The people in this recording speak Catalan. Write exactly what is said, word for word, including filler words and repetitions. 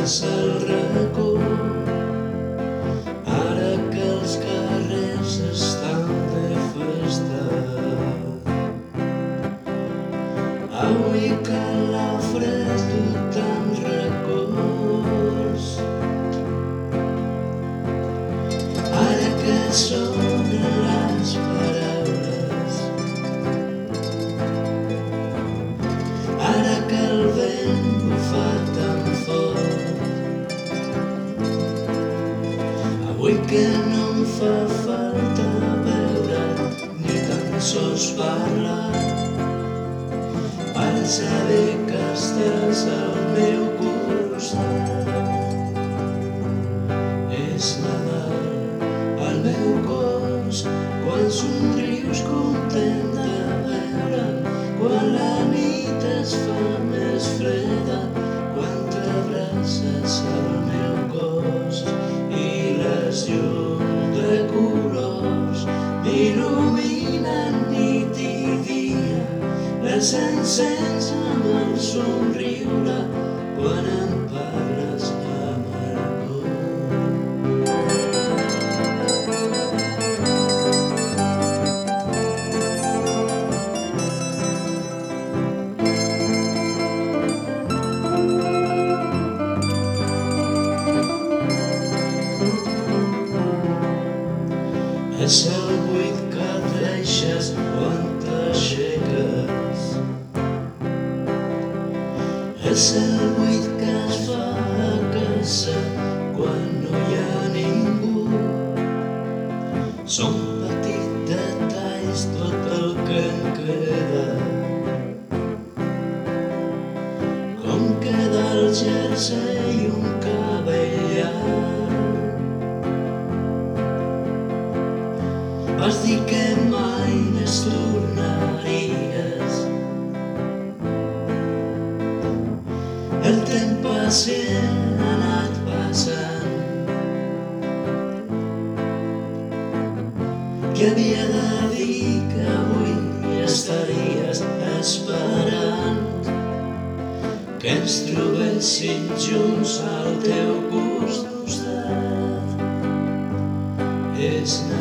és el racó. Ara que els carrers estan de festa, avui que la fred du tant records, ara que sonen les paraules, ara que el vent bufa tan fort, avui que no em fa falta veure ni tan sols parlar per saber que estàs al meu costat. És Nadal al meu cos, quan somrius content de veure'm, quan la nit es fa més freda, quan t'abraces al meu cos i les llums de colors m'il·luminen nit i dia. Les encens amb el somriure quan em parles amargor. És el buit que deixes quan t'aixeques, és el buit que es fa a casa quan no hi ha ningú. Són petits detalls tot el que em queda, com queda el jersei i un cabell llarg. Vas dir que mai més tornaries. El temps pacient ha anat passant, que havia de dir que avui estaries esperant que ens trobéssim junts al teu costat. És